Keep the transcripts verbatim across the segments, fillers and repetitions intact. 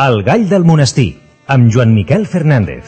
El gall del monestir, amb Joan Miquel Fernández.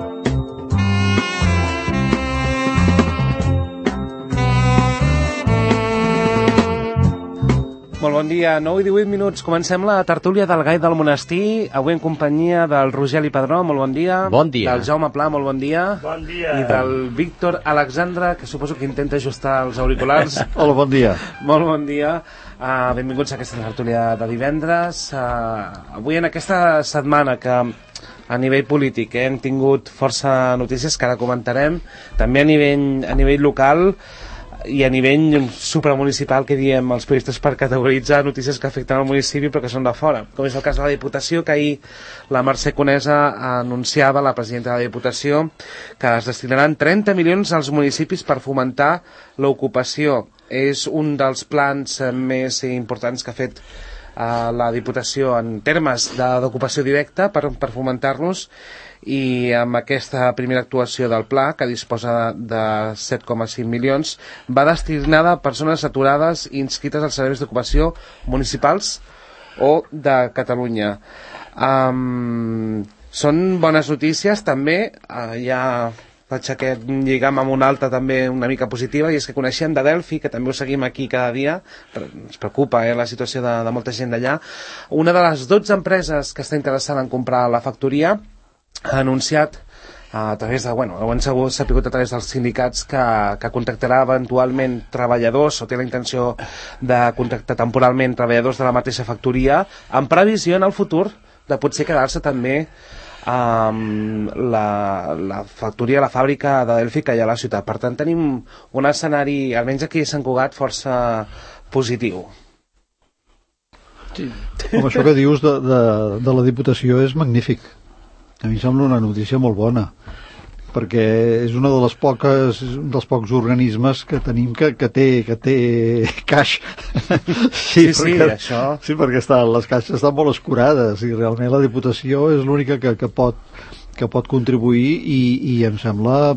Molt bon dia, nou i divuit minuts. Comencem la tertúlia del gall del monestir, avui en companyia del Rogeli Padró, molt bon dia. Bon dia. Del Jaume Pla, molt bon dia. Bon dia. I del Víctor Alexandre, que suposo que intenta ajustar els auriculars. Hola, bon dia. Molt bon dia. Uh, benvinguts a aquesta tertúlia de divendres. Uh, avui en aquesta setmana que a nivell polític eh, hem tingut força notícies que ara comentarem, també a nivell, a nivell local i a nivell supramunicipal, que diem els periodistes per categoritzar notícies que afecten al municipi però que són de fora, com és el cas de la Diputació, que ahir la Mercè Conesa anunciava, la presidenta de la Diputació, que es destinaran trenta milions als municipis per fomentar l'ocupació. És un dels plans més importants que ha fet uh, la Diputació en termes d'ocupació directa per, per fomentar-los, i amb aquesta primera actuació del pla, que disposa de set coma cinc milions, va destinada a persones aturades i inscrites als serveis d'ocupació municipals o de Catalunya. Um, són bones notícies també. Uh, ja faig aquest lligam amb una altra també una mica positiva, i és que coneixem de Delphi, que també ho seguim aquí cada dia, ens preocupa eh, la situació de, de molta gent d'allà. Una de les dotze empreses que està interessada en comprar la factoria ha anunciat a través de, bueno, ho han sabut a través dels sindicats, que, que contactarà eventualment treballadors, o té la intenció de contactar temporalment treballadors de la mateixa factoria, en previsió en el futur de potser quedar-se també amb la, la factoria, la fàbrica de Delphi que hi ha a la ciutat. Per tant, tenim un escenari, almenys aquí a Sant Cugat, força positiu. Sí. Home, això que dius de, de, de la Diputació és magnífic. A mi em sembla una notícia molt bona, perquè és una de les poques, un dels pocs organismes que tenim que, que té que té caix. Sí, sí, sí, perquè, això. Sí, perquè està, les caixes estan molt escurades i realment la Diputació és l'única que, que, pot, que pot contribuir, i, i em sembla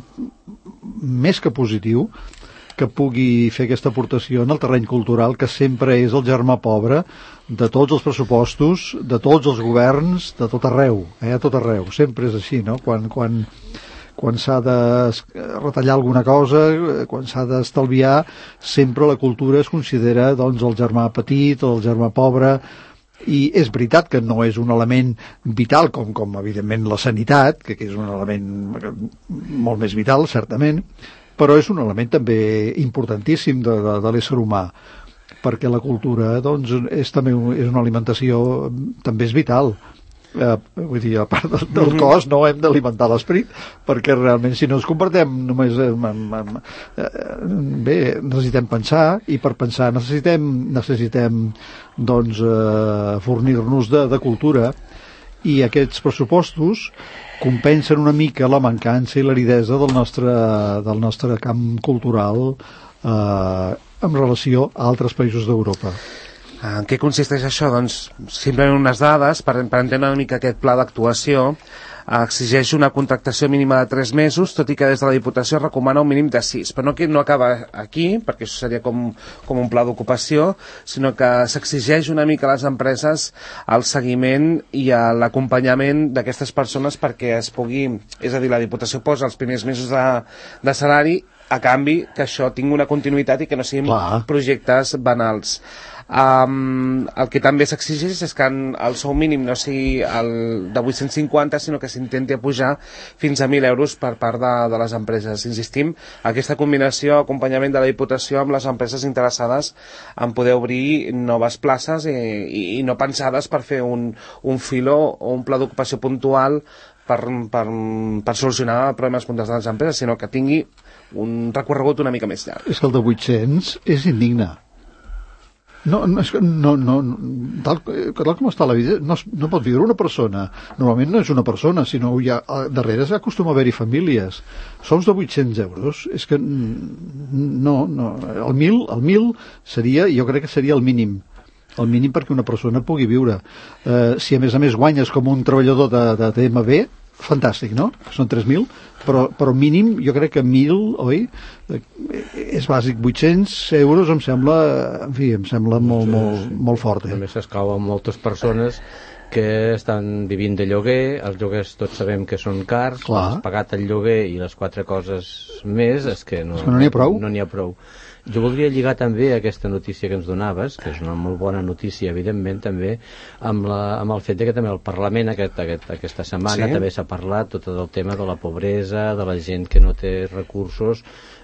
més que positiu que pugui fer aquesta aportació en el terreny cultural, que sempre és el germà pobre de tots els pressupostos, de tots els governs, de tot arreu, eh? A tot arreu. Sempre és així, no? Quan, quan, quan s'ha de retallar alguna cosa, quan s'ha d'estalviar, sempre la cultura es considera, doncs, el germà petit, el germà pobre. I és veritat que no és un element vital com, com evidentment la sanitat, que, que és un element molt més vital, certament, però és un element també importantíssim de, de, de l'ésser humà, perquè la cultura, doncs, és també és una alimentació, també és vital. Eh, vull dir, a part del, del cos, no hem d'alimentar l'esperit, perquè realment si no ens convertem només en, en, en, en, bé, necessitem pensar, i per pensar necessitem necessitem doncs eh, fornir-nos de, de cultura, i aquests pressupostos compensen una mica la mancança i l'aridesa del nostre, del nostre camp cultural eh, en relació a altres països d'Europa. En què consisteix això? Doncs simplement unes dades per, per entendre una mica aquest pla d'actuació. Exigeix una contractació mínima de tres mesos, tot i que des de la Diputació recomana un mínim de sis. Però no, no acaba aquí, perquè això seria com, com un pla d'ocupació, sinó que s'exigeix una mica a les empreses el seguiment i l'acompanyament d'aquestes persones perquè es pugui... És a dir, la Diputació posa els primers mesos de, de salari, a canvi que això tingui una continuïtat i que no siguin Clar. projectes banals. Um, el que també s'exigeix és que el sou mínim no sigui el de vuit-cents cinquanta, sinó que s'intenti pujar fins a mil euros per part de, de les empreses. Insistim, aquesta combinació, acompanyament de la Diputació amb les empreses interessades en poder obrir noves places i, i, i no pensades per fer un, un filo o un pla d'ocupació puntual per, per, per solucionar problemes puntuals de les empreses, sinó que tingui un recorregut una mica més llarg. És que el de vuit-cents és indigne. No, no, no, no, tal, tal com està la vida, no, no pot viure una persona. Normalment no és una persona, sinó hi ha, darrere s'acostuma a haver-hi famílies. Sous de vuit-cents euros, és que no, no, el mil, el mil seria, jo crec que seria el mínim. El mínim perquè una persona pugui viure. Eh, si a més a més guanyes com un treballador de, de T M B, fantàstic, no? Són tres mil, però, però mínim jo crec que mil, oi? És bàsic, vuit-cents euros em sembla, en fi, em sembla molt, molt, molt fort. Eh? També s'escau amb moltes persones que estan vivint de lloguer, els lloguers tots sabem que són cars, has pagat el lloguer i les quatre coses més, és que no, és que no n'hi ha prou. No n'hi ha prou. Jo voldria lligar també aquesta notícia que ens donaves, que és una molt bona notícia, evidentment, també, amb, la, amb el fet de que també el Parlament aquest, aquest, aquesta setmana sí? també s'ha parlat tot el tema de la pobresa, de la gent que no té recursos,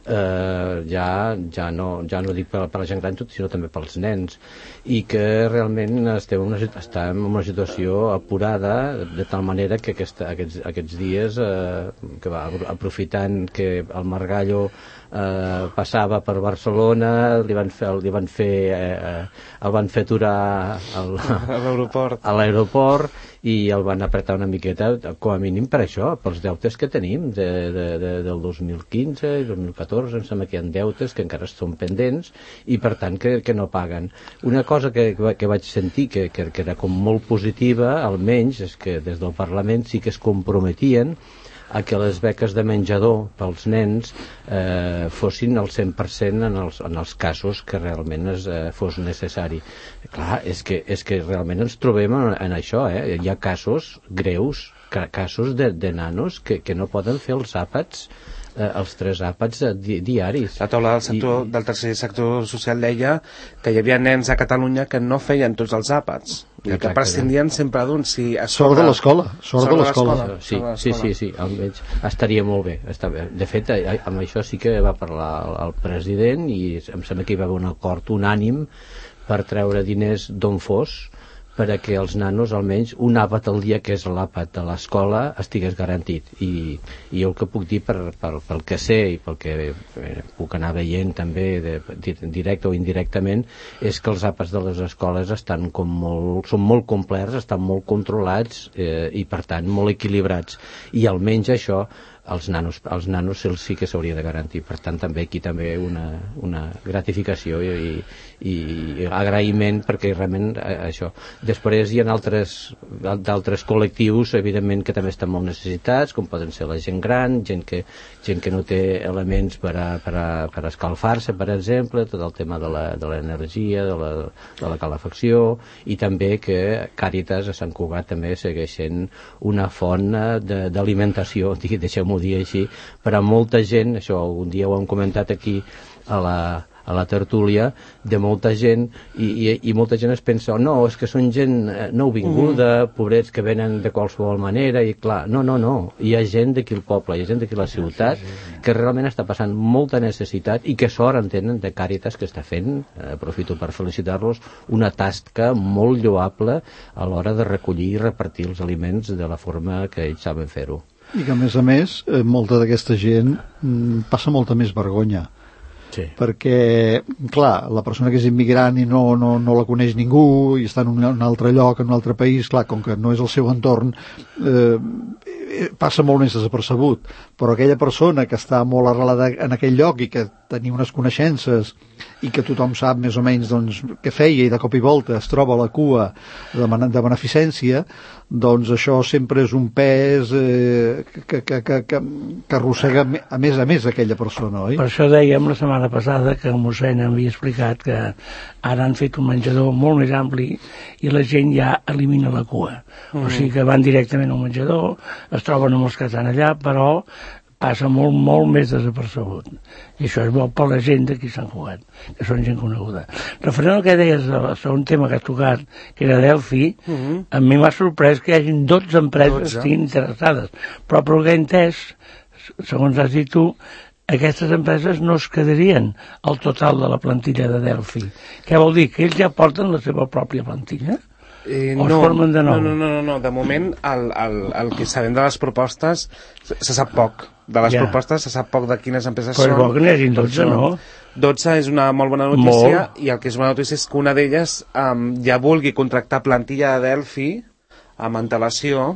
eh, ja, ja, no, ja no dic per, per la gent gran, sinó també pels nens, i que realment estem en una, estem en una situació apurada, de tal manera que aquesta, aquests, aquests dies, eh, que va, aprofitant que el Margallo eh, passava per Barcelona, li van fer, li van fer eh, el van fer aturar al, a l'aeroport a l'aeroport i el van apretar una miqueta, com a mínim per això, pels deutes que tenim de, de, de, del dos mil quinze i dos mil catorze, em sembla que hi ha deutes que encara són pendents i per tant que, que no paguen. Una cosa que, que vaig sentir que, que, que era com molt positiva, almenys, és que des del Parlament sí que es comprometien a que les beques de menjador pels nens eh, fossin al cent per cent en els, en els casos que realment es, eh, fos necessari. Clar, és que, és que realment ens trobem en, en això, eh? Hi ha casos greus, casos de, de nanos que, que no poden fer els àpats, eh, els tres àpats di, diaris. La taula del, sector, I, del tercer sector social deia que hi havia nens a Catalunya que no feien tots els àpats. I que prescindien sempre d'un. Si sort de l'escola. Sort de l'escola. Sí, sí, sí, sí, almenys estaria molt bé, està bé. De fet, amb això sí que va parlar el president i em sembla que hi va haver un acord unànim per treure diners d'on fos per a que els nanos, almenys, un àpat al dia, que és l'àpat de l'escola, estigués garantit. I, i jo el que puc dir, per, per, pel que sé i pel que eh, puc anar veient també, de, directe o indirectament, és que els àpats de les escoles estan com molt, són molt complerts, estan molt controlats eh, i, per tant, molt equilibrats. I almenys això els nanos, els nanos se'ls sí que s'hauria de garantir. Per tant, també aquí també una, una gratificació i, i, i agraïment, perquè realment eh, això. Després hi ha altres, d'altres col·lectius, evidentment, que també estan molt necessitats, com poden ser la gent gran, gent que, gent que no té elements per, a, per, a, per a escalfar-se, per exemple, tot el tema de l'energia, de, de, de la calefacció, i també que Càritas a Sant Cugat també segueix sent una font d'alimentació, deixeu-m'ho dir així, per a molta gent, això un dia ho hem comentat aquí a la, a la tertúlia, de molta gent, i, i, i molta gent es pensa, oh, no, és que són gent nouvinguda, uh-huh. pobrets que venen de qualsevol manera, i clar, no, no, no, hi ha gent d'aquí al poble, hi ha gent d'aquí a la ciutat, que realment està passant molta necessitat i que sort en tenen de Càritas, que està fent, eh, aprofito per felicitar-los, una tasca molt lloable a l'hora de recollir i repartir els aliments de la forma que ells saben fer-ho. I que, a més a més, eh, molta d'aquesta gent mm, passa molta més vergonya. Sí. Perquè, clar, la persona que és immigrant i no, no, no la coneix ningú i està en un, un altre lloc, en un altre país, clar, com que no és el seu entorn, eh, passa molt més desapercebut. Però aquella persona que està molt arrelada en aquell lloc i que tenia unes coneixences i que tothom sap més o menys doncs, què feia i de cop i volta es troba a la cua de, de beneficència, doncs això sempre és un pes eh, que, que, que, que, que arrossega a més a més aquella persona, oi? Per això dèiem la setmana passada que el mossèn havia explicat que ara han fet un menjador molt més ampli i la gent ja elimina la cua. Mm. O sigui que van directament al menjador, es troben amb els que estan allà, però passa molt, molt més desapercebut. I això és bo per la gent d'aquí Sant Cugat, que són gent coneguda. Referent al que deies, el segon tema que has tocat, que era Delphi, uh-huh. a mi m'ha sorprès que hi hagi dotze empreses que estiguin interessades. Però per el que he entès, segons has dit tu, aquestes empreses no es quedarien al total de la plantilla de Delphi. Què vol dir? Que ells ja porten la seva pròpia plantilla? Eh, o no, es formen de nou? No, no, no, no. De moment el, el, el que sabem de les propostes se, se sap poc. De les ja. propostes se sap poc de quines empreses Però són. Però és bo que n'hi hagi dotze, no? dotze és una molt bona notícia, molt. I el que és una notícia és que una d'elles um, ja vulgui contractar plantilla de Delphi amb antelació,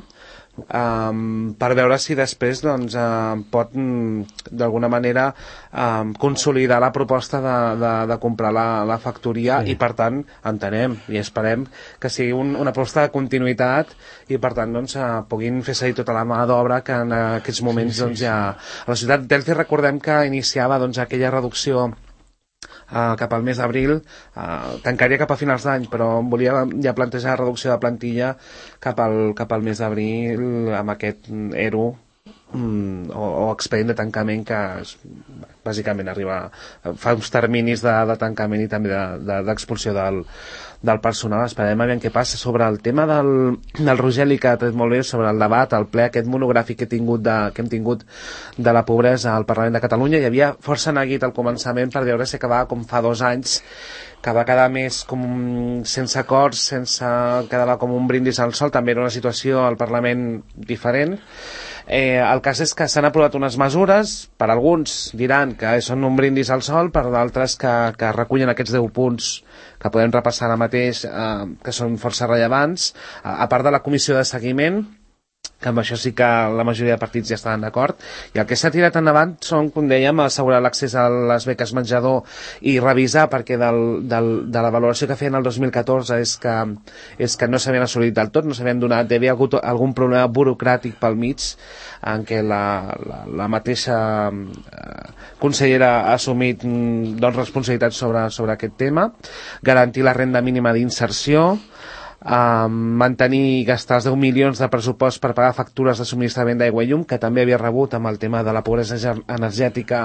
Um, per veure si després doncs, uh, pot um, d'alguna manera um, consolidar la proposta de, de, de comprar la, la factoria sí. I per tant entenem i esperem que sigui un, una proposta de continuïtat i per tant doncs, uh, puguin fer seguir tota la mà d'obra que en aquests moments sí, sí, doncs, ja... A la ciutat Delphi recordem que iniciava doncs, aquella reducció Uh, cap al mes d'abril, uh, tancaria cap a finals d'any, però volia ja plantejar reducció de plantilla cap al, cap al mes d'abril amb aquest E R U um, o, o expedient de tancament que és, bàsicament arriba, fa uns terminis de, de tancament i també d'expulsió de, de, del, del personal. Esperem aviam què passa sobre el tema del, del Rogeli, que ha tret molt bé sobre el debat, el ple aquest monogràfic que, he tingut de, que hem tingut de la pobresa al Parlament de Catalunya. Hi havia força neguit al començament per veure si acabava com fa dos anys, que va quedar més com sense acords, sense quedava com un brindis al sol. També era una situació al Parlament diferent. Eh, el cas és que s'han aprovat unes mesures, per alguns diran que són un brindis al sol, per d'altres que, que recullen aquests deu punts que podem repassar ara mateix, eh, que són força rellevants, a, a part de la comissió de seguiment, que amb això sí que la majoria de partits ja estaven d'acord, i el que s'ha tirat endavant són, com dèiem, assegurar l'accés a les beques menjador i revisar, perquè del, del, de la valoració que feien el dos mil catorze és que, és que no s'havien assolit del tot, no s'havien donat, hi havia hagut algun problema burocràtic pel mig, en què la, la, la mateixa eh, consellera ha assumit doncs, responsabilitats sobre, sobre aquest tema, garantir la renda mínima d'inserció, Uh, mantenir i gastar els deu milions de pressupost per pagar factures de subministrament d'aigua i llum, que també havia rebut amb el tema de la pobresa energètica.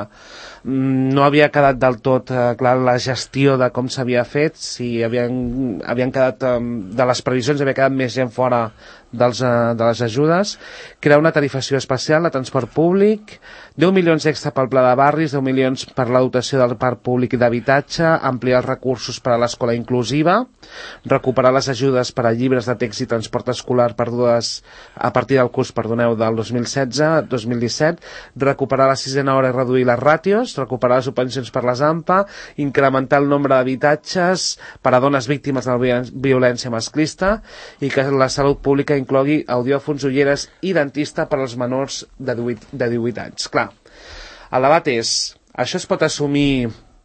No havia quedat del tot uh, clar la gestió de com s'havia fet, si havien, havien quedat um, de les previsions, havia quedat més gent fora dels, uh, de les ajudes. Crear una tarifació especial de transport públic, deu milions extra pel pla de barris, deu milions per la dotació del parc públic d'habitatge, ampliar els recursos per a l'escola inclusiva, recuperar les ajudes per a llibres de text i transport escolar perdudes a partir del curs, perdoneu, del dos mil setze dos mil disset, recuperar la sisena hora i reduir les ràtios, recuperar les subvencions per les A M P A, incrementar el nombre d'habitatges per a dones víctimes de la violència masclista i que la salut pública inclogui audiòfons, ulleres i dentista per als menors de divuit, de divuit anys. Clar, el debat és, això es pot assumir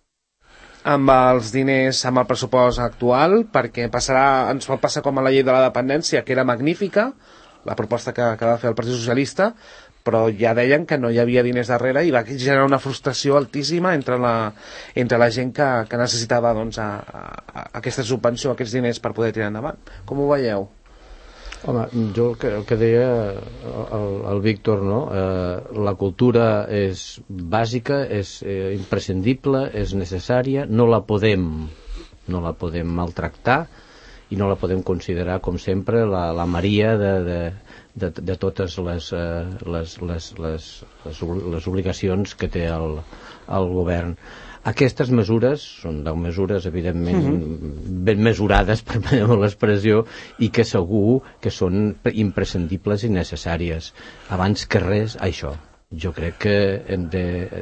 amb els diners, amb el pressupost actual, perquè passarà, ens pot passar com a la llei de la dependència, que era magnífica, la proposta que, que va fer el Partit Socialista, però ja deien que no hi havia diners darrere i va generar una frustració altíssima entre la, entre la gent que, que necessitava doncs, a, a, a aquesta subvenció, aquests diners per poder tirar endavant. Com ho veieu? Home, jo el que, el que deia el, el Víctor, no? Eh, la cultura és bàsica, és eh, imprescindible, és necessària, no la podem, no la podem maltractar i no la podem considerar, com sempre, la, la Maria de, de, de, de totes les, eh, les, les, les, les, les obligacions que té el, el govern. Aquestes mesures són deu mesures, evidentment, mm-hmm. ben mesurades, permeteu l'expressió, i que segur que són imprescindibles i necessàries. Abans que res, això. Jo crec que hem de...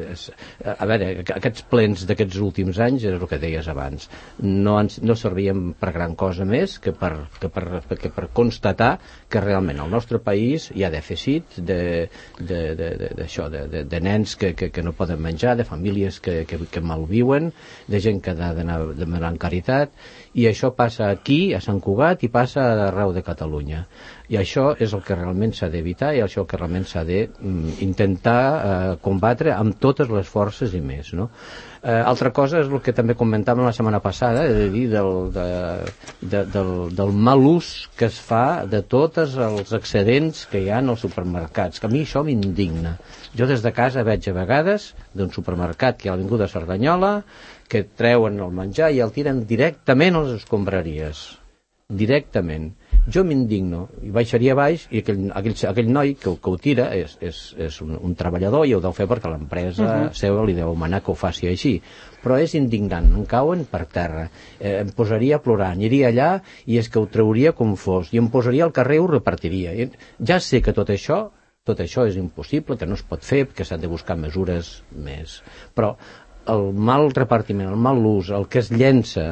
A veure, aquests plens d'aquests últims anys, és el que deies abans, no, ens, no servien per gran cosa més que per, que, per, que per constatar que realment al nostre país hi ha dèficit de, de, de, de, d'això, de, de, de nens que, que, que no poden menjar, de famílies que, que, que malviuen, de gent que ha d'anar demanant caritat, i això passa aquí, a Sant Cugat, i passa arreu de Catalunya. I això és el que realment s'ha d'evitar i això el que realment s'ha d'intentar eh, combatre amb totes les forces i més, no? Eh, altra cosa és el que també comentàvem la setmana passada, és a dir, del, de, de, del, del mal ús que es fa de tots els excedents que hi ha als supermercats, que a mi això m'indigna. Jo des de casa veig a vegades d'un supermercat que hi ha a l'Avinguda Cerdanyola que treuen el menjar i el tiren directament a les escombraries. Directament. Jo m'indigno i baixaria baix i aquell, aquell, aquell noi que, que ho tira és, és, és un, un treballador i ho deu fer perquè l'empresa uh-huh. seva li deu manar que ho faci així, però és indignant, em cauen per terra, eh, em posaria a plorar, aniria allà i és que ho trauria com fos i em posaria al carrer i ho repartiria. I ja sé que tot això tot això és impossible, que no es pot fer, que s'han de buscar mesures més, però el mal repartiment, el mal ús, el que es llença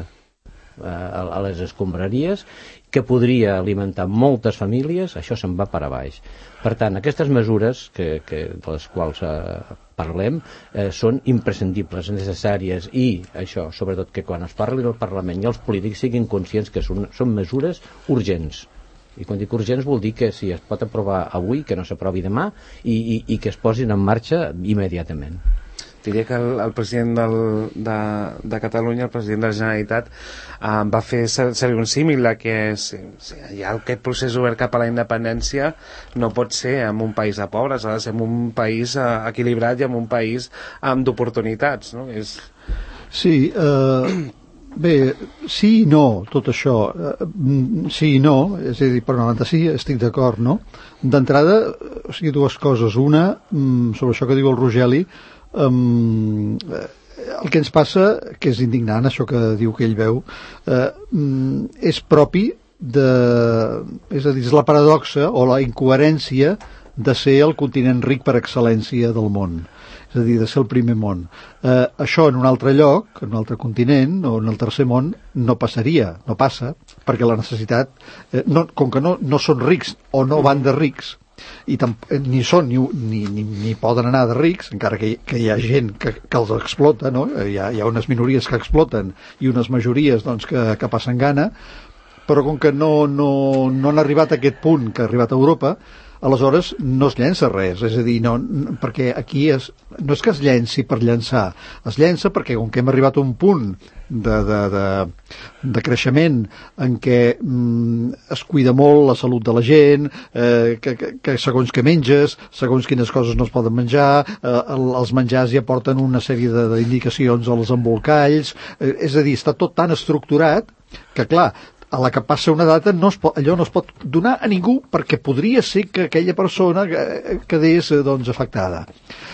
a les escombraries, que podria alimentar moltes famílies, això se'n va per a baix. Per tant, aquestes mesures que, que, de les quals eh, parlem eh, són imprescindibles, necessàries, i això, sobretot que quan es parli del Parlament i els polítics siguin conscients que són, són mesures urgents. I quan dic urgents vol dir que si es pot aprovar avui, que no s'aprovi demà, i, i, i que es posin en marxa immediatament. diria que el, el president del, de, de Catalunya, el president de la Generalitat, eh, va fer servir un símil de que si, si hi ha aquest procés obert cap a la independència, no pot ser en un país de pobres, ha de ser en un país eh, equilibrat i en un país amb d'oportunitats, no? És... Sí, eh, bé, sí i no, tot això. Eh, sí i no, és a dir, per una banda sí, estic d'acord, no? D'entrada, o sigui, dues coses. Una, sobre això que diu el Rogeli, um, el que ens passa, que és indignant, això que diu que ell veu, eh, és propi de... És a dir, és la paradoxa o la incoherència de ser el continent ric per excel·lència del món. És a dir, de ser el primer món. Eh, això en un altre lloc, en un altre continent o en el tercer món, no passaria, no passa, perquè la necessitat, eh, no, com que no, no són rics o no van de rics, i tamp ni són ni, ni, ni, ni poden anar de rics, encara que, que hi ha gent que, que els explota, no? hi, ha, hi ha unes minories que exploten i unes majories doncs, que, que passen gana, però com que no, no, no han arribat a aquest punt que ha arribat a Europa, aleshores no es llença res, és a dir, no, perquè aquí es, no és que es llenci per llançar, es llença perquè com que hem arribat a un punt de, de, de, de creixement en què mm, es cuida molt la salut de la gent, eh, que, que, que segons que menges, segons quines coses no es poden menjar, eh, el, els menjars ja porten una sèrie d'indicacions als embolcalls, eh, és a dir, està tot tan estructurat que, clar, a la que passa una data no es pot, allò no es pot donar a ningú perquè podria ser que aquella persona quedés doncs, afectada.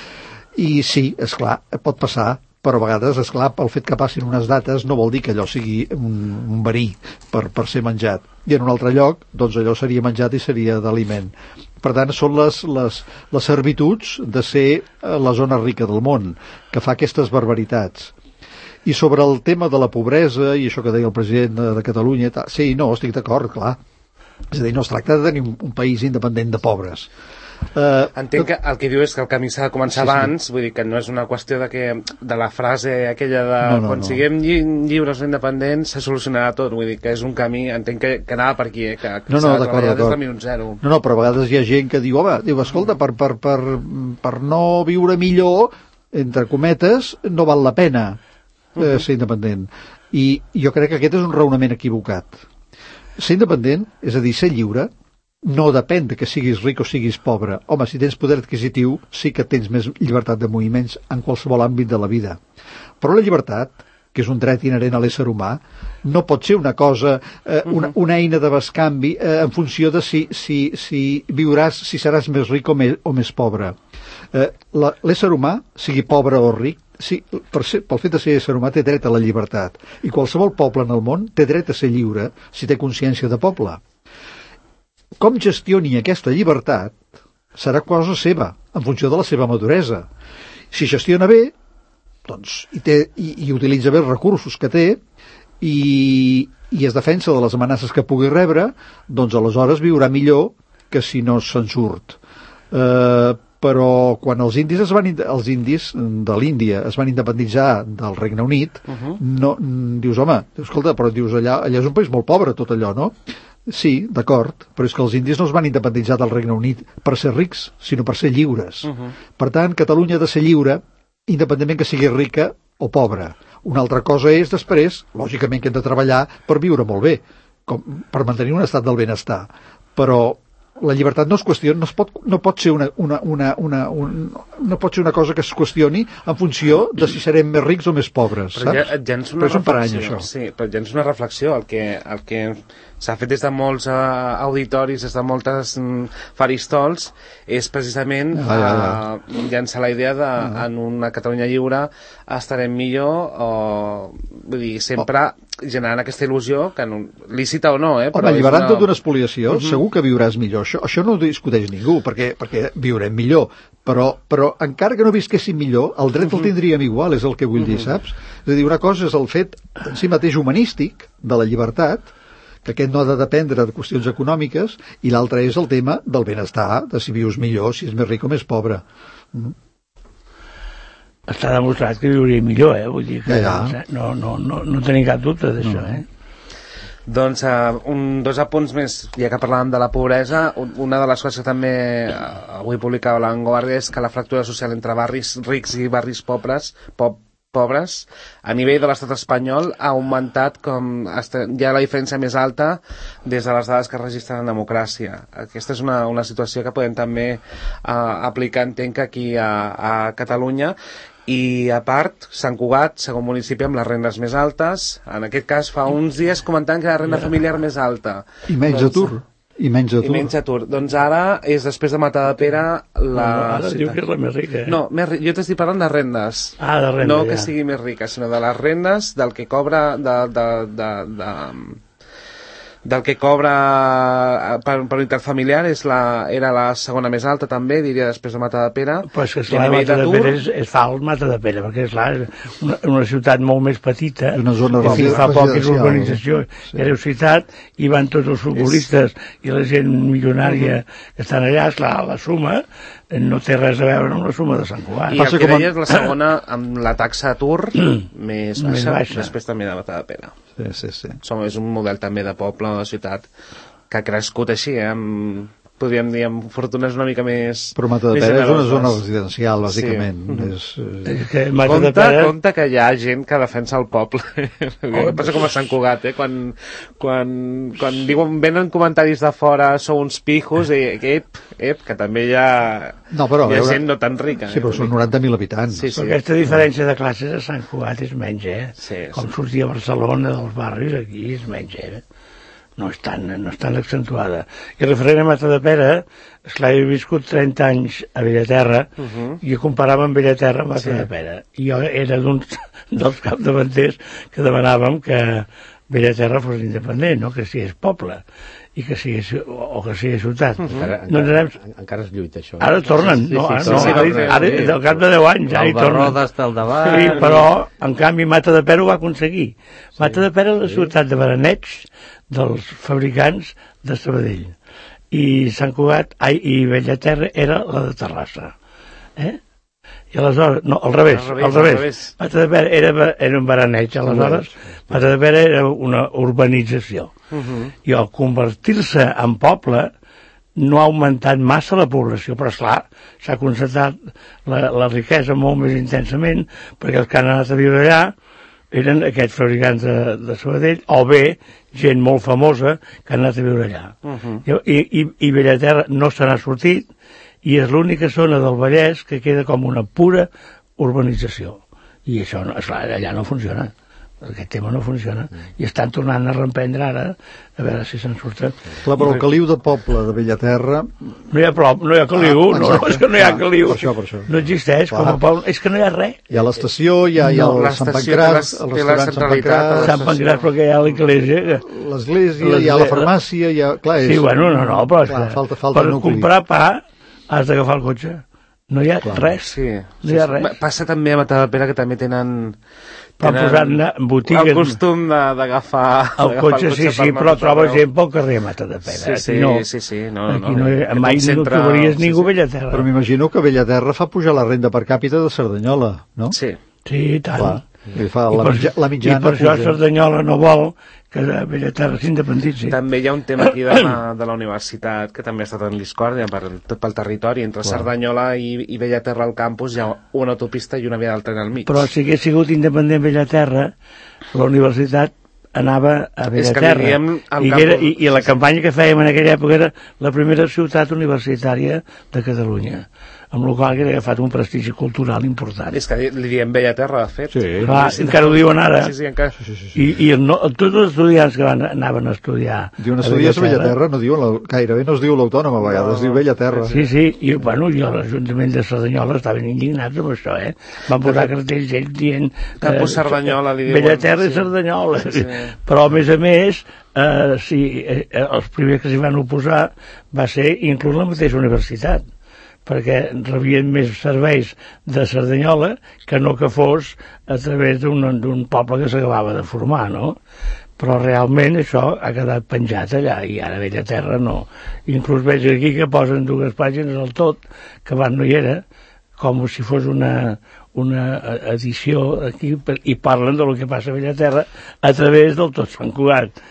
I sí, és clar, pot passar, però a vegades, és clar, el fet que passin unes dates no vol dir que allò sigui un, un verí per, per ser menjat. I en un altre lloc, doncs allò seria menjat i seria d'aliment. Per tant, són les, les, les servituds de ser la zona rica del món, que fa aquestes barbaritats. I sobre el tema de la pobresa i això que deia el president de, de Catalunya, sí, no, estic d'acord, clar. És a dir, no es tracta de tenir un, un país independent de pobres. Uh, Entenc que el que diu és que el camí s'ha de començar sí, sí. abans, vull dir que no és una qüestió de, que, de la frase aquella de no, no, quan no. siguem lli lliures o independents se solucionarà tot, vull dir que és un camí, entenc que, que anava per aquí, eh, que, que no, s'ha no, de treballar des del d'acord. minut zero. No, no, però a vegades hi ha gent que diu, home, diu, escolta, per, per, per, per no viure millor, entre cometes, no val la pena eh, ser independent. I jo crec que aquest és un raonament equivocat. Ser independent, és a dir, ser lliure, no depèn de que siguis ric o siguis pobre. Home, si tens poder adquisitiu, sí que tens més llibertat de moviments en qualsevol àmbit de la vida. Però la llibertat, que és un dret inherent a l'ésser humà, no pot ser una cosa, eh, una, una eina de bescanvi eh, en funció de si, si, si viuràs, si seràs més ric o més, o més pobre. Eh, l'ésser humà, sigui pobre o ric, sí, per ser, pel fet de ser ésser humà té dret a la llibertat, i qualsevol poble en el món té dret a ser lliure si té consciència de poble. Com gestioni aquesta llibertat serà cosa seva, en funció de la seva maduresa. Si gestiona bé, doncs, i, té, i, i utilitza bé els recursos que té, i, i es defensa de les amenaces que pugui rebre, doncs aleshores viurà millor que si no se'n surt. Eh, però quan els indis es van els indis de l'Índia es van independitzar del Regne Unit, uh-huh. no, dius, home, escolta, però dius, allà, allà és un país molt pobre tot allò, no? Sí, d'acord, però és que els indis no es van independitzar del Regne Unit per ser rics, sinó per ser lliures. Uh-huh. Per tant, Catalunya ha de ser lliure, independentment que sigui rica o pobra. Una altra cosa és, després, lògicament que hem de treballar per viure molt bé, com, per mantenir un estat del benestar. Però la llibertat no es qüestiona, no, es pot, no pot ser una, una, una, una, un, no pot ser una cosa que es qüestioni en funció de si serem més rics o més pobres, però saps? Ja, ja és una però és un parany, reflexió, això. sí, però ja és una reflexió, el que, el que s'ha fet des de molts uh, auditoris, des de moltes um, faristols, és precisament ah, ja, ja. Uh, llançar la idea de ah. en una Catalunya lliure estarem millor, o, vull dir, sempre oh. generant aquesta il·lusió, que no, lícita o no, eh? Però home, alliberant-te una... d'una espoliació, uh-huh. segur que viuràs millor. Això, això no ho discuteix ningú, perquè, perquè viurem millor. Però, però encara que no visquéssim millor, el dret uh-huh. el tindríem igual, és el que vull uh-huh. dir, saps? És a dir, una cosa és el fet en si mateix humanístic de la llibertat, que aquest no ha de dependre de qüestions econòmiques, i l'altre és el tema del benestar, de si vius millor, si és més ric o més pobre. Mm. Està demostrat que viuria millor, eh? Vull dir que ja, ja. no, no, no, no tenim cap dubte d'això, no. eh? Doncs uh, un, dos apunts més, ja que parlàvem de la pobresa, una de les coses que també uh, avui publicava la Vanguardia és que la fractura social entre barris rics i barris pobres, pop, pobres, a nivell de l'estat espanyol ha augmentat, com hi ha la diferència més alta des de les dades que es registren en democràcia. Aquesta és una, una situació que podem també uh, aplicar, entenc, aquí a, a Catalunya. I a part, Sant Cugat, segon municipi amb les rendes més altes, en aquest cas fa uns dies comentant que la renda familiar més alta. I menys doncs, atur. I menys atur. I menys atur. Doncs ara és després de Matadepera la... No, ara diu que és la més rica, eh? No, més, jo t'estic parlant de rendes. Ah, de rendes, no ja. que sigui més rica, sinó de les rendes, del que cobra... De, de, de, de, del que cobra per, per unitat familiar és la, era la segona més alta també, diria, després de Matadepera. Però és que esclar, Matadepera és, és fals Matadepera, perquè esclar, és una, una ciutat molt més petita, una zona que fins fa poc és urbanització, sí. Era ciutat, i van tots els futbolistes és... i la gent milionària uh-huh. que estan allà, esclar, la suma no té res a veure amb la suma de Sant Cugat. I el que deia és la segona amb la taxa d'atur més baixa, més baixa, després també de Matadepera. Sí, sí, sí. Som, és un model també de poble o de ciutat que ha crescut així, eh, amb, podríem dir, amb fortunes una mica més... Però Matadepera és una zona residencial, bàsicament. Sí. És, és que compte, compte que hi ha gent que defensa el poble. Oh, passa com a Sant Cugat, eh? Quan, quan, quan diuen, venen comentaris de fora, sou uns pijos, i ep, ep, que també hi ha, no, però, hi ha veure, gent no tan rica. Sí, però són noranta mil habitants. Sí, sí. Però aquesta diferència de classes a Sant Cugat és menys, eh? Sí, com sí. sortia a Barcelona dels barris, aquí és menys, eh? No és tan, no és tan accentuada. I referent a Matadepera, esclar, he viscut trenta anys a Bellaterra, uh-huh. i jo comparava amb Bellaterra amb Matadepera. Sí. I jo era d'un dels capdavanters que demanàvem que Bellaterra fos independent, no? Que sigués poble, i que sigués, o que sigués ciutat. Uh-huh. Encara, no encara, anem... encara es lluita, això. Ara tornen, sí, sí, no? Ara, sí, no, sí, ara, sí, ara, sí. al cap de deu anys, ja hi tornen. El Barroda està al davant. Sí, però, en canvi, Matadepera ho va aconseguir. Sí. Matadepera és la ciutat de Baraneig, dels fabricants de Sabadell, i Sant Cugat, ai, i Bellaterra era la de Terrassa, eh? I aleshores, no, al revés, al revés, al revés. revés. Matadepera era, era un Baraneig, aleshores Matadepera era una urbanització, uh-huh. i al convertir-se en poble no ha augmentat massa la població, però esclar, s'ha concentrat la, la riquesa molt més intensament, perquè els que han anat a viure allà eren aquests fabricants de, de Sabadell, o bé gent molt famosa que han anat a viure allà. Uh-huh. I, i, i Bellaterra no se n'ha sortit, i és l'única zona del Vallès que queda com una pura urbanització. I això, no, esclar, allà no funciona. Aquest tema no funciona. I estan tornant a reemprendre ara, a veure si se'n surten. Clar, però el caliu de poble de Bellaterra... No hi ha prop, no hi ha caliu, ah, no, no, és que no hi ha caliu. Per això, per això. No existeix, clar. Com a poble, és que no hi ha res. Hi ha l'estació, hi ha, hi ha no, el Sant Pancràs, el restaurant Sant Pancràs... Sant Pancràs, perquè hi ha l'església. L'església, hi ha la farmàcia, hi ha... Clar, és... Sí, bueno, no, no, però és clar, que falta, falta per comprar pa has d'agafar el cotxe. No hi ha clar. res. Sí, no hi ha res. Passa també a Matadepera, que també tenen... Però posant botigues... El costum d'agafar el cotxe, sí, sí, però troba gent pel carrer a Matadepera. Sí, sí, no, sí, sí, no, aquí no. no, mai no trobaries ningú a Bellaterra. Però m'imagino que Bellaterra fa pujar la renda per càpita de Cerdanyola, no? Sí. Sí, tant. Clar. I, fa la, per, mitja, la mitjana i per això Cerdanyola no vol que Bellaterra s'independitzi. També hi ha un tema aquí de la, de la universitat que també ha estat en discòrdia per, tot pel territori. Entre clar. Cerdanyola i, i Bellaterra al campus hi ha una autopista i una via del tren al mig. Però si hagués sigut independent Bellaterra, la universitat anava a Bellaterra. I, era, i, I la campanya que fèiem en aquella època era la primera ciutat universitària de Catalunya, amb la qual havia agafat un prestigi cultural important. És que li diem Bellaterra, de fet. Sí. Clar, sí, encara ho diuen ara. Sí, sí, encara. Sí, sí, sí. I, i no, tots els estudiants que van, anaven a estudiar diuen estudiar a Bellaterra, no diuen la, gairebé no es diu l'Autònoma, a vegades no, es diu Bellaterra. Sí, sí, i bueno, i l'Ajuntament de Cerdanyola estaven indignats amb això, eh? Van posar cartells ells dient... Campus eh, Cerdanyola, li diuen. Bellaterra sí. i Cerdanyola. Sí, sí. Però, a més a més, eh, sí, eh, els primers que s'hi van oposar va ser inclús la mateixa universitat, perquè rebien més serveis de Cerdanyola que no que fos a través d'un poble que s'acabava de formar, no? Però realment això ha quedat penjat allà, i ara Bellaterra no. Inclús veig aquí que posen dues pàgines al tot, que abans no hi era, com si fos una, una edició aquí, i parlen del que passa a Bellaterra a través del Tot Sant Cugat.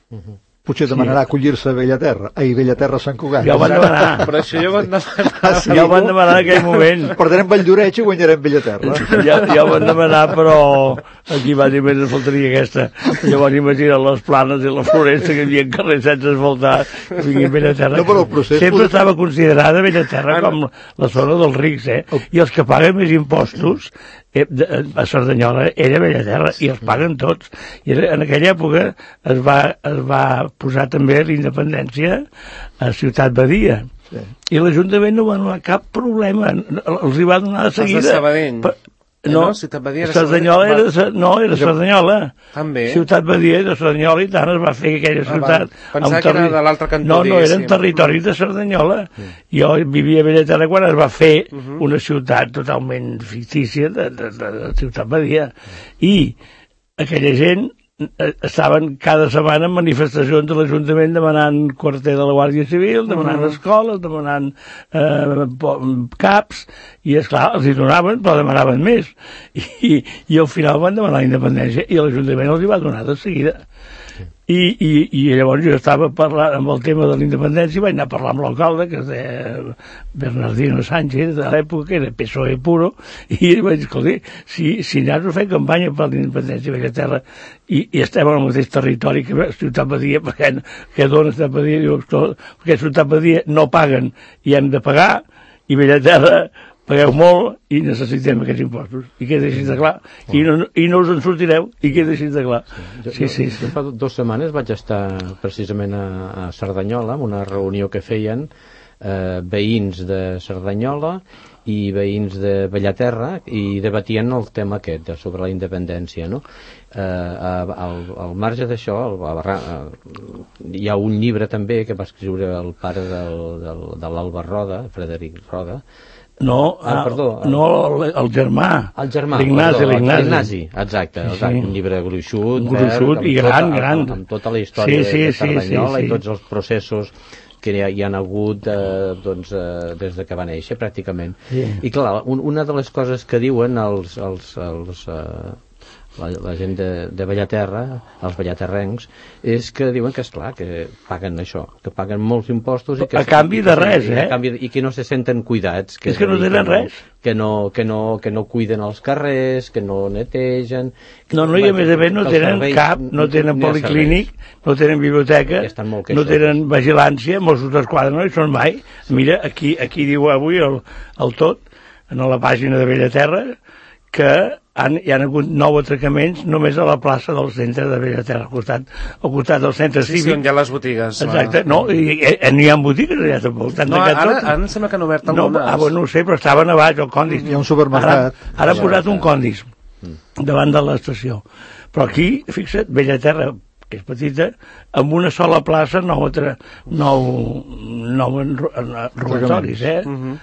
potser demanarà acollir-se a Bellaterra. Ai, Bellaterra a Sant Cugat. Ja ho van demanar. Però això ja ho van demanar. Ah, sí? Ja ho van demanar en aquell moment. Perdrem Valldoreix i guanyarem Bellaterra. Ja, ja ho van demanar, però aquí va dir més faltaria aquesta. Llavors imagina't les planes i la floresta que hi havia carrers sense asfaltar, que vinguin Bellaterra. No, però el procés Sempre pot- estava considerada Bellaterra com la zona dels rics, eh? I els que paguen més impostos eh, de- a Cerdanyola era Bellaterra, i els paguen tots. I era- en aquella època es va, es va posar també l'independència a Ciutat Badia. Sí. I l'Ajuntament no va donar cap problema, els hi va donar de Els de seguida. Sabadell. Per- Eh, No, no? Ciutat Badia era Cerdanyola Sabadell. era, de Cer- no, era Cerdanyola. També. Ciutat Badia era Cerdanyola, i tant es va fer aquella Ah, ciutat. va. Pensava amb que era terri- de l'altre cantó, No, no, diguéssim. eren territoris de Cerdanyola. Jo vivia a Bellaterra quan es va fer una ciutat totalment fictícia de, de, de, de Ciutat Badia. I aquella gent eh, estaven cada setmana en manifestacions de l'Ajuntament demanant quarter de la Guàrdia Civil, demanant escoles, demanant eh, po- caps, i esclar, els hi donaven, però demanaven més. I, i al final van demanar la independència i l'Ajuntament els hi va donar de seguida. I, i, i llavors jo estava parlant amb el tema de la independència i vaig anar a parlar amb l'alcalde, que es deia Bernardino Sánchez, de l'època, que era P S O E puro, i vaig dir, escolta, si, si nosaltres fem campanya per la independència de Bellaterra i, i estem al mateix territori que Ciutat Badia, perquè què dona Ciutat Badia? Diu, escolta, perquè Ciutat Badia no paguen i hem de pagar, i Bellaterra pagueu molt i necessitem aquests impostos. I queda així de clar. I no, i no us en sortireu, i queda així de clar. Sí, sí, sí. Jo fa dues setmanes vaig estar precisament a, a Cerdanyola, en una reunió que feien eh, veïns de Cerdanyola i veïns de Bellaterra, i debatien el tema aquest, de, sobre la independència, no? Eh, al, al marge d'això, hi ha un llibre també que va escriure el pare del, del, de l'Alba Roda, Frederic Roda. No, Ah, perdó. no el, el germà. El germà, L'Ignasi, perdó, l'Ignasi. l'Ignasi, exacte, Sí, exacte, sí. un llibre gruixut, Gruixut verd, i amb gran, tota, gran. Amb, amb tota la història Sí, sí, de sí, Cerdanyola sí, sí. i tots els processos que hi, ha, hi han hagut eh, doncs, eh, des de que va néixer, pràcticament. Sí. I clar, un, una de les coses que diuen els, els, els, eh, la, la gent de, de Bellaterra, els bellaterrencs, és que diuen que, esclar, que paguen això, que paguen molts impostos i que, A canvi de res, i, eh? a canvi, i que no se senten cuidats. És que no tenen res. Que no, que, no, que no cuiden els carrers, que no netegen... Que No, no, i a més a més no que els tenen serveis- cap, no tenen ni els policlínic, no tenen biblioteca, I estan molt no queixosos. tenen vigilància, Mossos d'Esquadra no hi són mai. Mira, aquí, aquí diu avui el, el tot, en la pàgina de Bellaterra, que han, hi ha hagut nou atracaments només a la plaça del centre de Bellaterra, al costat, al costat del centre Sí, sí, cívic. on hi ha les botigues. Exacte, no, i, i, no hi ha botigues allà tampoc. T'han No, tancat ara, tot. ara em sembla que han obert No, algunes. ah, bueno, no ho sé, però estaven a baix, al Condis. Hi ha un supermercat. Ara, ara han posat un Condis davant de l'estació. Però aquí, fixa't, Bellaterra, que és petita, amb una sola plaça, nou, atra- nou, nou enro- en- robatoris, eh?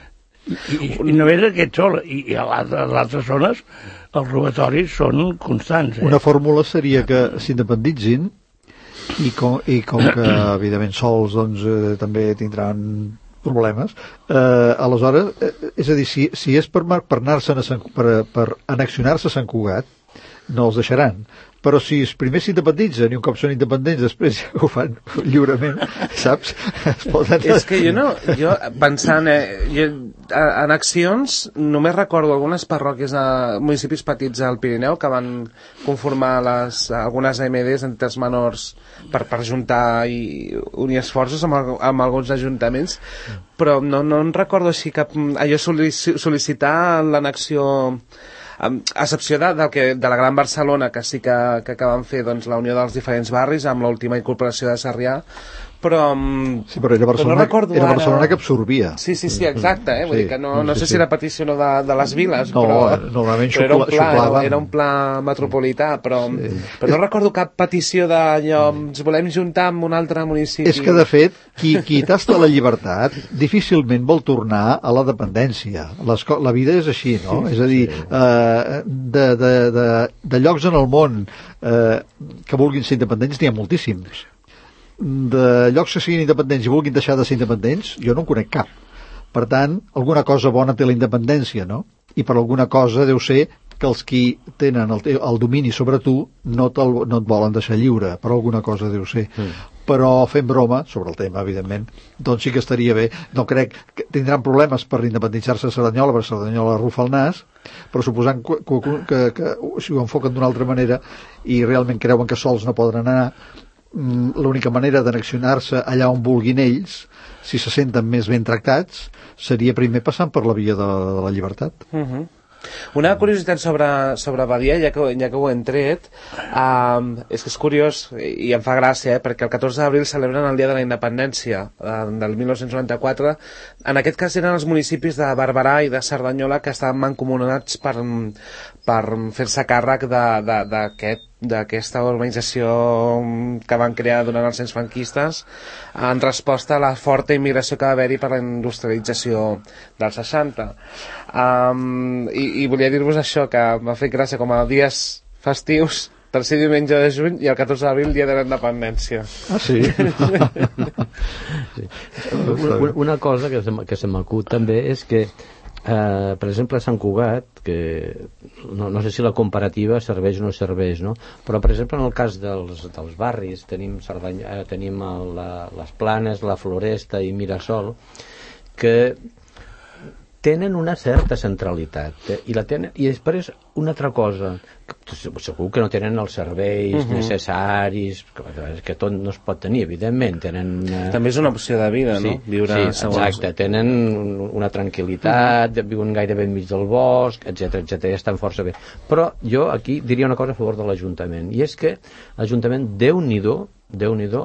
I, i, i només aquest sol, i, i a l'altre- a les altres zones els robatoris són constants, eh? Una fórmula seria que s'independitzin i com, i com que evidentment sols doncs, eh, també tindran problemes, eh, aleshores, eh, és a dir, si, si és per, mar- per, anar-se'n a Sant, per, per annexionar-se a Sant Cugat, no els deixaran, però si es primer s'independitzen i un cop són independents després ja ho fan lliurement, saps? Es poden... És que jo no, jo pensant, eh, jo, a- en accions només recordo algunes parròquies de municipis petits al Pirineu que van conformar les, algunes A M Ds, entitats menors, per, per juntar i unir esforços amb, el, amb alguns ajuntaments, però no, no en recordo així cap, allò sol·lici- sol·licitar l'annexió, amb excepció de, del que, de la Gran Barcelona, que sí que, que acaben fer doncs, la unió dels diferents barris amb l'última incorporació de Sarrià, però, Sí, però era Barcelona, però no recordo era ara. Barcelona que absorbia. Sí, sí, sí, exacte, eh? Vull Sí, dir que no, no sí, sé sí. si era petició no de, de les viles, No, però, normalment però era un xucla- pla, era, xuclaven. era un pla metropolità, però, però no recordo cap petició d'allò, ens volem juntar amb un altre municipi. És que, de fet, qui, qui tasta la llibertat difícilment vol tornar a la dependència. Les, co- la vida és així, no? És a dir, eh, de, de, de, de llocs en el món eh, que vulguin ser independents n'hi ha moltíssims. De llocs que siguin independents i vulguin deixar de ser independents, jo no en conec cap. Per tant, alguna cosa bona té la independència, no? I per alguna cosa deu ser que els qui tenen el, el domini sobre tu no, no et volen deixar lliure, per alguna cosa deu ser. Mm. Però fent broma sobre el tema, evidentment, doncs sí que estaria bé. No crec que tindran problemes per independitzar-se de Cerdanyola, perquè Cerdanyola arrufa el nas, però suposant que, que, que si ho enfoquen d'una altra manera i realment creuen que sols no podran anar, l'única manera d'annexionar-se allà on vulguin ells, si se senten més ben tractats, seria primer passant per la via de, de la llibertat. Uh-huh. Una curiositat sobre, sobre Badia, ja que, ja que ho hem tret, um, és que és curiós i em fa gràcia, eh, perquè el catorze d'abril celebren el Dia de la Independència uh, del mil nou-cents noranta-quatre. En aquest cas eren els municipis de Barberà i de Cerdanyola que estaven mancomunats per, per fer-se càrrec d'aquest d'aquesta urbanització que van crear durant els anys franquistes en resposta a la forta immigració que va haver-hi per la industrialització dels seixanta. Um, i, i volia dir-vos això, que m'ha fet gràcia com a dies festius, tercer diumenge de juny i el catorze d'abril, dia de la independència. Ah, sí? Sí. Una, una cosa que se, que se m'acut també és que Uh, per exemple a Sant Cugat, que no, no sé si la comparativa serveix o no serveix, no? Però per exemple en el cas dels, dels barris tenim, Cerdanya, eh, tenim el, la, les Planes, la Floresta i Mirasol, que tenen una certa centralitat eh, i la tenen, i després una altra cosa, que segur que no tenen els serveis uh-huh. necessaris, que, que tot no es pot tenir, evidentment tenen, eh... també és una opció de vida, sí, no? Viure sí, segons... exacte, tenen una tranquil·litat, uh-huh. viuen gairebé enmig del bosc, etc etc, ja estan força bé. Però jo aquí diria una cosa a favor de l'Ajuntament, i és que l'Ajuntament, Déu-n'hi-do, Déu-n'hi-do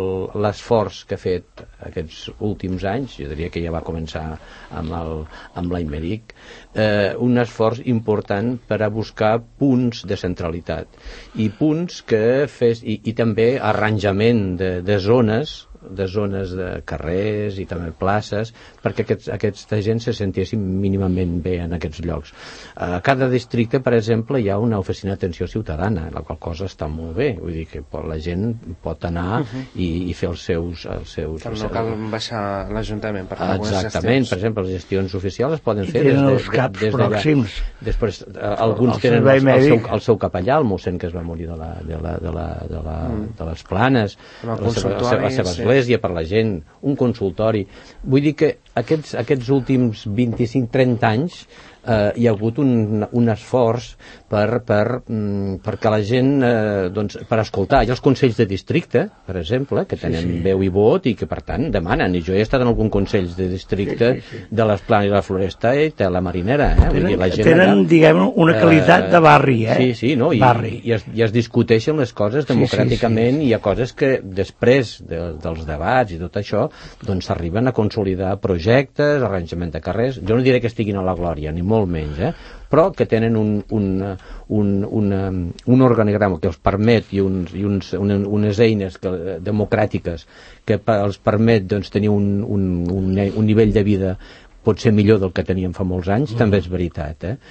l'esforç que ha fet aquests últims anys, jo diria que ja va començar amb, el, amb l'Aimeric, eh, un esforç important per a buscar punts de centralitat i punts que fes, i, i també arranjament de, de zones de zones de carrers i també places, perquè aquests, aquesta gent se sentissin mínimament bé en aquests llocs. A cada districte, per exemple, hi ha una oficina d'atenció ciutadana, la qual cosa està molt bé, vull dir que la gent pot anar uh-huh. i, i fer els seus... Els seus no cal baixar l'Ajuntament per fer algunes gestions. Exactament, per exemple, les gestions oficials es poden I fer des, de, els caps des pròxims. Després, eh, alguns el tenen el, el, seu, el seu capellà, el mossèn que es va morir de, la, de, la, de, la, de, la, mm. de les Planes, la seva, la seva, la seva església, sí. Per la gent, un consultori. Vull dir que aquests, aquests últims vint-i-cinc trenta anys eh, hi ha hagut un, un esforç per, per, mm, perquè la gent eh, doncs, per escoltar. Hi ha els consells de districte, per exemple, que tenen sí, sí. veu i vot i que per tant demanen, i jo he estat en algun consell de districte sí, sí, sí. de les Planes i la Floresta i de la Marinera, eh? Tenen, Vull dir, la gent tenen allà, diguem, una qualitat eh, de barri, eh? Sí, sí, no? I, barri. I, es, i es discuteixen les coses democràticament, sí, sí, sí. I hi ha coses que després de, dels debats i tot això, doncs s'arriben a consolidar projectes, arranjament de carrers. Jo no diré que estiguin a la glòria, ni molt menys, eh? Però que tenen un, un, un, un, un organigrama que els permet i, uns, i uns, un, unes eines que, democràtiques que els permet doncs, tenir un, un, un, un nivell de vida pot ser millor del que teníem fa molts anys, mm. també és veritat, eh?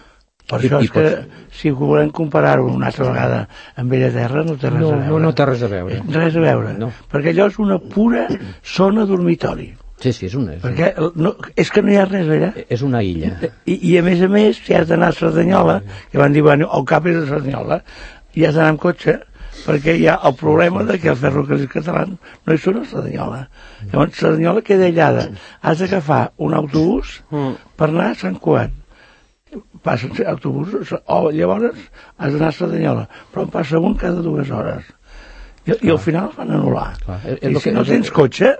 Per això és que, si volem comparar-ho una altra vegada amb Bellaterra, no té res no, a veure. No, no té res a veure. Res a veure, no. Perquè allò és una pura zona dormitori. Sí, sí, és una... És perquè no, és que no hi ha res allà. És una illa. I, i a més a més, si has d'anar a Cerdanyola, que van dir, bueno, el cap és de Cerdanyola, i has d'anar amb cotxe, perquè hi ha el problema de que els ferrocarrils catalans no hi són a Cerdanyola. Llavors, Cerdanyola queda aïllada. Has d'agafar un autobús per anar a Sant Cugat. Passen autobusos, o llavors has d'anar a Cerdanyola, però en passa un cada dues hores. I, i al final van anul·lar. Clar. I si no tens cotxe,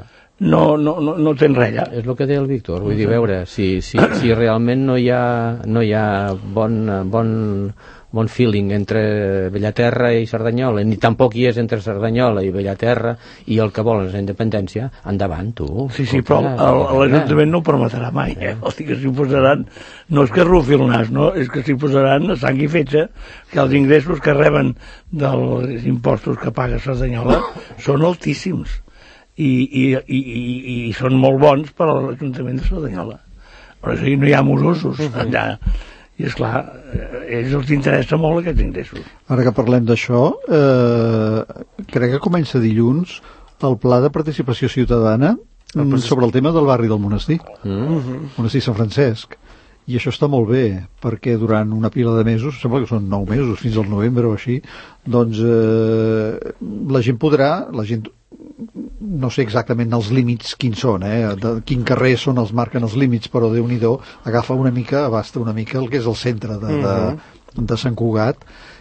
no, no, no, no tens res allà. És el que deia el Víctor, vull dir, veure, si, si, si realment no hi ha, no hi ha bon, bon, bon feeling entre Bellaterra i Cerdanyola, ni tampoc hi és entre Cerdanyola i Bellaterra, i el que volen és la independència, endavant, tu. Sí, sí, però l'Ajuntament no ho permetrà mai, eh? O sigui que s'hi posaran, no és que rufi el nas, no? És que s'hi posaran a sang i fetge, que els ingressos que reben dels impostos que paga Cerdanyola són altíssims. I, i, i, i, i són molt bons per a l'Ajuntament de Cerdanyola. Però sí, no hi ha morosos allà. I esclar, a ells els interessa molt aquests ingressos. Ara que parlem d'això, eh, crec que comença dilluns el pla de participació ciutadana el sobre el tema del barri del monestir, mm. monestir Sant Francesc. I això està molt bé, perquè durant una pila de mesos, sembla que són nou mesos, fins al novembre o així, doncs eh, la gent podrà, la gent, no sé exactament els límits quins són, eh? De quin carrer són els marquen els límits, però Déu-n'hi-do, agafa una mica, abasta una mica el que és el centre de, de, de Sant Cugat,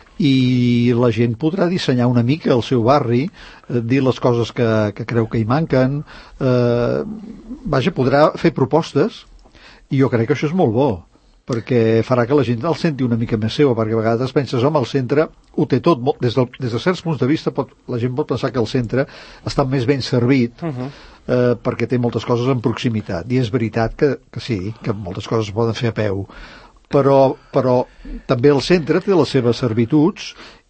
i la gent podrà dissenyar una mica el seu barri, eh, dir les coses que, que creu que hi manquen, eh, vaja, podrà fer propostes, i jo crec que això és molt bo, perquè farà que la gent el senti una mica més seva, perquè a vegades penses, home, el centre ho té tot, des de, des de certs punts de vista pot, la gent pot pensar que el centre està més ben servit, uh-huh. eh, perquè té moltes coses en proximitat, i és veritat que, que sí, que moltes coses es poden fer a peu, però, però també el centre té les seves servituds,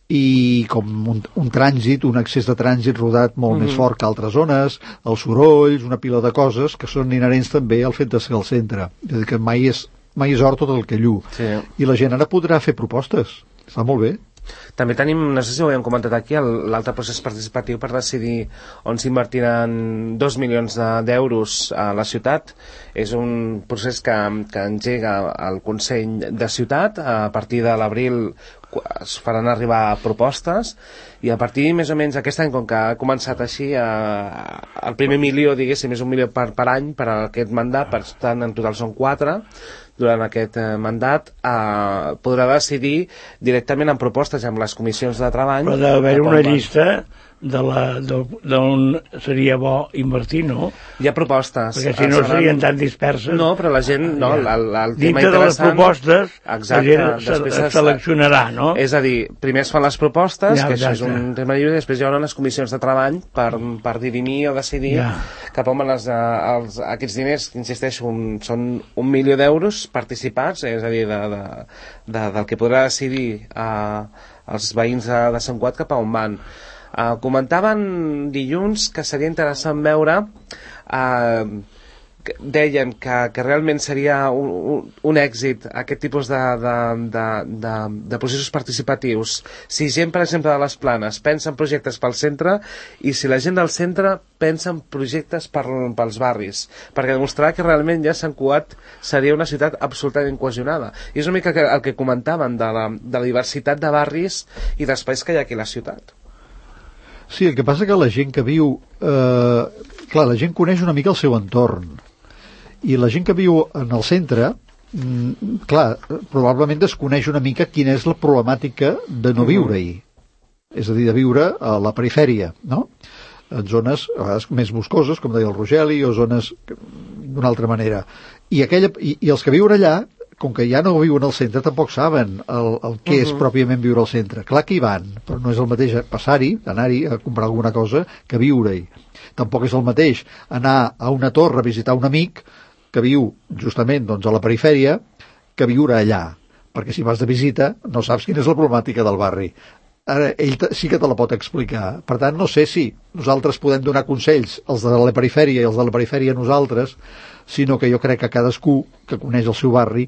i com un, un trànsit, un accés de trànsit rodat molt mm-hmm. més fort que altres zones, els sorolls, una pila de coses que són inherents també al fet de ser al centre. És a dir, que mai és, mai és or tot el que llu. Sí. I la gent ara podrà fer propostes. Està molt bé. També tenim, no sé si ho hem comentat aquí, l'altre procés participatiu per decidir on s'invertiran dos milions d'euros a la ciutat. És un procés que, que engega el Consell de Ciutat. A partir de l'abril es faran arribar propostes i a partir més o menys aquest any, com que ha començat així, eh, el primer milió, diguéssim, és un milió per, per any per aquest mandat, per tant en total són quatre durant aquest eh, mandat, eh, podrà decidir directament en propostes amb les comissions de treball. Però d'haver una llista de la, d'on seria bo invertir, no? Hi ha propostes. Perquè si no seran... serien tan disperses. No, però la gent, no, el, el, el tema dintre de les propostes, exacte, la gent se, seleccionarà, no? És a dir, primer es fan les propostes, ja, que això és un tema lliure, i després hi haurà les comissions de treball per, per dirimir o decidir ja. cap on van les, els, aquests diners, que insisteixo, un, són un milió d'euros participats, és a dir, de, de, de, del que podrà decidir eh, els veïns de, de Sant Cugat cap a on van. Uh, comentaven dilluns que seria interessant veure, uh, que deien que, que realment seria un, un, un èxit aquest tipus de, de, de, de, de processos participatius si gent, per exemple, de les Planes pensa en projectes pel centre i si la gent del centre pensa en projectes per, pels barris, perquè demostrar que realment ja Sant Cugat seria una ciutat absolutament cohesionada. I és una mica el que comentaven de la, de la diversitat de barris i d'espais que hi ha aquí a la ciutat. Sí, el que passa que la gent que viu... Eh, clar, la gent coneix una mica el seu entorn. I la gent que viu en el centre, mm, clar, probablement desconeix una mica quina és la problemàtica de no viure-hi. És a dir, de viure a la perifèria, no? En zones, a vegades, més boscoses, com deia el Rogeli, o zones d'una altra manera. I, aquella, i, i els que viuen allà, com que ja no viuen al centre, tampoc saben el, el que uh-huh. és pròpiament viure al centre. Clar que hi van, però no és el mateix passar-hi, anar-hi a comprar alguna cosa, que viure-hi. Tampoc és el mateix anar a una torre a visitar un amic que viu justament doncs, a la perifèria que viure allà, perquè si vas de visita no saps quina és la problemàtica del barri. Ara, ell sí que te la pot explicar. Per tant, no sé si nosaltres podem donar consells, els de la perifèria i els de la perifèria a nosaltres, sinó que jo crec que cadascú que coneix el seu barri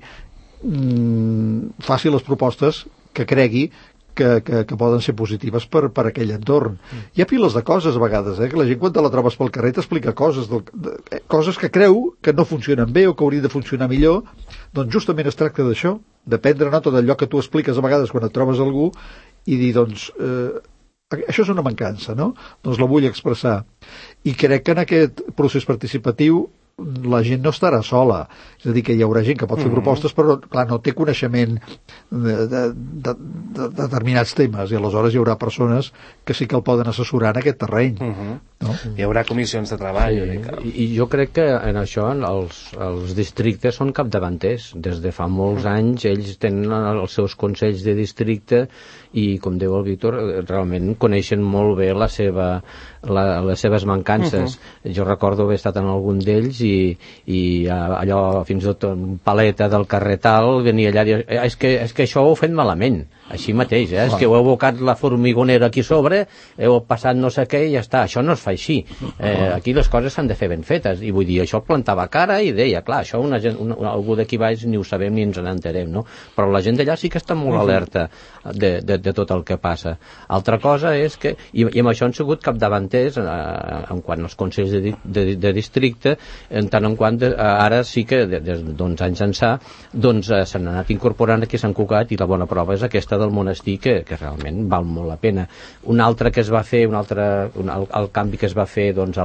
mmm, faci les propostes que cregui que, que, que poden ser positives per, per aquell entorn. Mm. Hi ha piles de coses a vegades, eh, que la gent quan te la trobes pel carrer t'explica coses, del, de, coses que creu que no funcionen bé o que haurien de funcionar millor. Doncs justament es tracta d'això, de prendre nota d'allò que tu expliques a vegades quan et trobes algú i dir, doncs, eh, això és una mancança, no? Doncs la vull expressar. I crec que en aquest procés participatiu la gent no estarà sola, és a dir, que hi haurà gent que pot fer mm-hmm. propostes, però clar, no té coneixement de, de, de, de determinats temes, i aleshores hi haurà persones que sí que el poden assessorar en aquest terreny. Mm-hmm. No? Hi haurà comissions de treball. Sí, i, i jo crec que en això els, els districtes són capdavanters. Des de fa molts mm. anys ells tenen els seus consells de districte i, com diu el Víctor, realment coneixen molt bé la seva, la, les seves mancances. Uh-huh. Jo recordo haver estat en algun d'ells i, i allò, fins i tot un paleta del carrer tal, venia allà i dir, és que, és que això ho heu fet malament. Així mateix, eh? És que heu abocat la formigonera aquí sobre, heu passat no sé què i ja està. Això no es fa així. Eh, aquí les coses s'han de fer ben fetes. I vull dir, això plantava cara i deia, clar, això una gent, una, algú d'aquí baix ni ho sabem ni ens n'enterem, no? Però la gent d'allà sí que està molt alerta de, de, de tot el que passa. Altra cosa és que, i, i amb això han sigut capdavanters eh, en quant als consells de, de, de districte, en tant en quant de, ara sí que des de, d'uns anys ençà doncs eh, s'han anat incorporant aquí a Sant Cugat i la bona prova és aquesta del monestir que, que realment val molt la pena. Un altre que es va fer, un altre, un, el, el canvi que es va fer doncs, a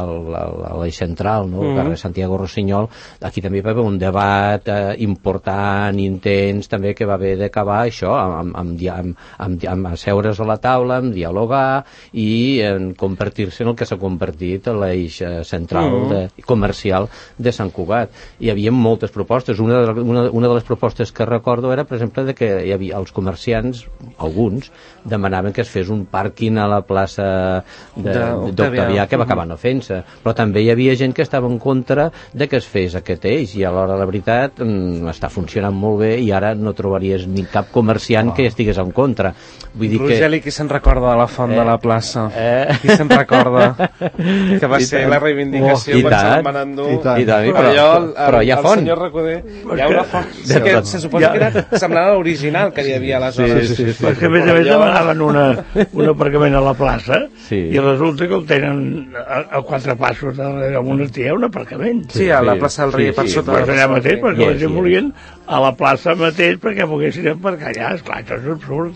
l'eix central, no? Mm -hmm. carrer Santiago Rossinyol, aquí també va haver un debat eh, important, intens, també que va haver d'acabar això, amb, amb, amb, amb, amb asseure's a la taula, amb dialogar i en convertir-se en el que s'ha convertit a l'eix central mm -hmm. de, comercial de Sant Cugat. Hi havia moltes propostes. Una de, una, una de les propostes que recordo era, per exemple, de que hi havia els comerciants, alguns, demanaven que es fes un pàrquing a la plaça d'Octavià, que va acabar no fent-se. Però també hi havia gent que estava en contra de que es fes aquest eix, i alhora la veritat està funcionant molt bé i ara no trobaries ni cap comerciant oh. que estigués en contra. Vull dir Rogeli, que... qui se'n recorda de la font eh, de la plaça? Eh? Qui se'n recorda? Que va ser la reivindicació oh, quan se la van endur. I tant, i tant. Però, però, el, però hi ha font. El senyor Recoder, hi ha una font. Sí, que se suposa que era semblant a l'original que hi havia a les Sí, sí, sí, sí. Perquè a més a més demanaven una, un aparcament a la plaça sí. i resulta que el tenen a, a quatre passos del monestir, un aparcament. Sí, a la plaça del Rei, sí, per sí, sota. Per allà mateix, perquè yes, la gent yes. volien a la plaça mateix perquè poguessin aparcar allà. Esclar, això és absurd.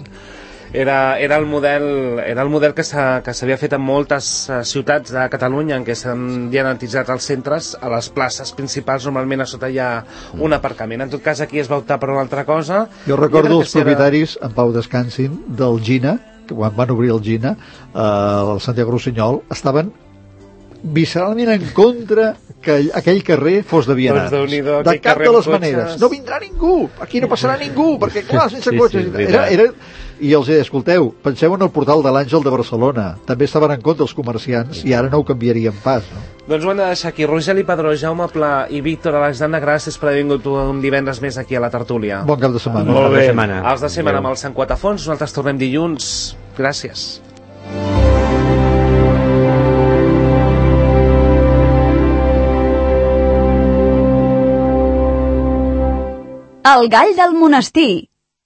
Era, era el model, era el model que s'havia fet en moltes uh, ciutats de Catalunya en què s'havien antitzat els centres. A les places principals normalment a sota hi ha un aparcament. En tot cas aquí es va optar per una altra cosa. Jo recordo els propietaris, era... en pau descansin, del Gina, que quan van obrir el Gina, eh, el Santiago Rossinyol, estaven visceralment en contra que aquell carrer fos de vianants. Doncs de cap de les maneres. No vindrà ningú, aquí no passarà ningú, perquè clar, sense sí, cotxes. Sí, era, era... I els deia, escolteu, penseu en el portal de l'Àngel de Barcelona. També estaven en contra els comerciants i ara no ho canviarien pas, no? Doncs ho hem de deixar aquí. Rogeli Padró, Jaume Pla i Víctor Alexandre, gràcies per haver vingut un divendres més aquí a la tertúlia. Bon cap de setmana. Molt bé. Setmana. Els de setmana amb el Sant Quatafons, nosaltres tornem dilluns. Gràcies. El gall del monestir.